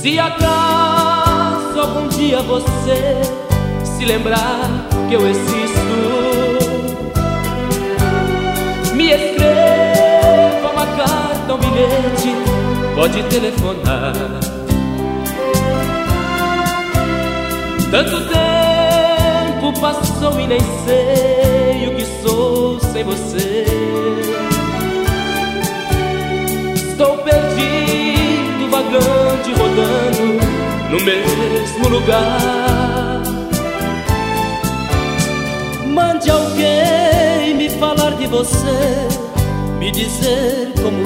Se acaso algum dia você se lembrar que eu existo, me escreva uma carta, um bilhete, pode telefonar. Tanto tempo passou e nem sei o que sou sem você. Estou perdido, vagante, rodando no mesmo lugar. Mande alguém me falar de você, me dizer como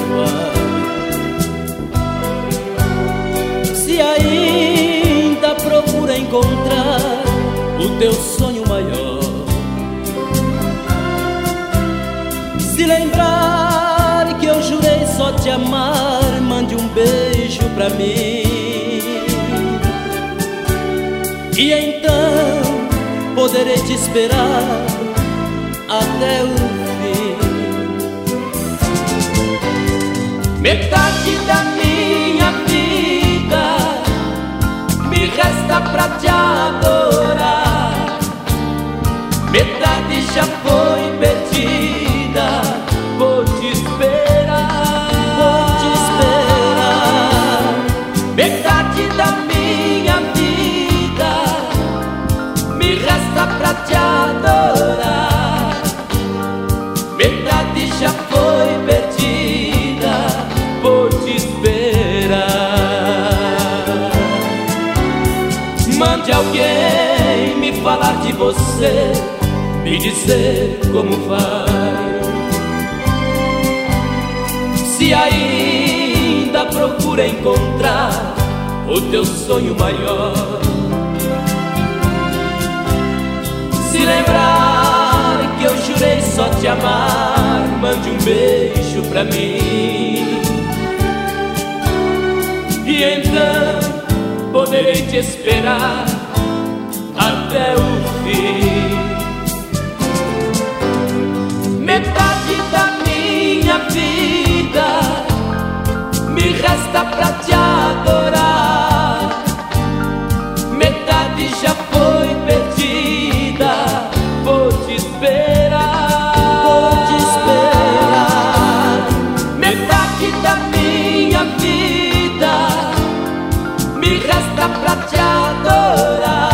vai. Se ainda procura encontrar o teu sonho maior, se lembrar que eu jurei só te amar, mande um beijo pra mim. E então poderei te esperar até o fim. Metade da minha vida me resta pra te adorar, metade já foi perdida. Vou te esperar, vou te esperar. Metade da minha vida me resta pra te adorar, metade já foi perdida. Vou te esperar. Mande alguém me falar de você, me dizer como vai. Se ainda procura encontrar o teu sonho maior, se lembrar que eu jurei só te amar, mande um beijo pra mim. E então poderei te esperar até o fim. Metade da minha vida me resta pra te adorar, metade já foi perdida. Vou te esperar, vou te esperar. Metade da minha vida me resta pra te adorar,